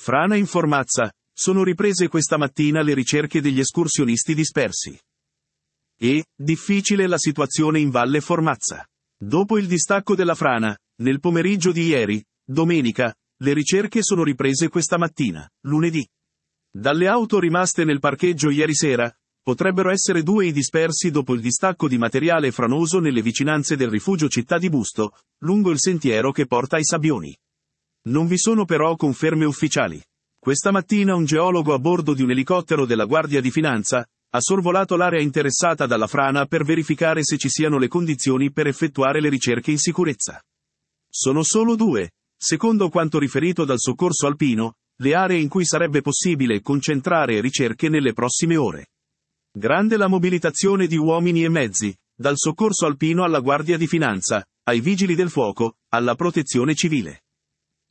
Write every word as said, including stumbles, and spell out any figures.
Frana in Formazza, sono riprese questa mattina le ricerche degli escursionisti dispersi. E, difficile la situazione in Valle Formazza. Dopo il distacco della frana, nel pomeriggio di ieri, domenica, le ricerche sono riprese questa mattina, lunedì. Dalle auto rimaste nel parcheggio ieri sera, potrebbero essere due i dispersi dopo il distacco di materiale franoso nelle vicinanze del rifugio Città di Busto, lungo il sentiero che porta ai Sabbioni. Non vi sono però conferme ufficiali. Questa mattina un geologo a bordo di un elicottero della Guardia di Finanza ha sorvolato l'area interessata dalla frana per verificare se ci siano le condizioni per effettuare le ricerche in sicurezza. Sono solo due, secondo quanto riferito dal soccorso alpino, le aree in cui sarebbe possibile concentrare ricerche nelle prossime ore. Grande la mobilitazione di uomini e mezzi, dal soccorso alpino alla Guardia di Finanza, ai vigili del fuoco, alla protezione civile.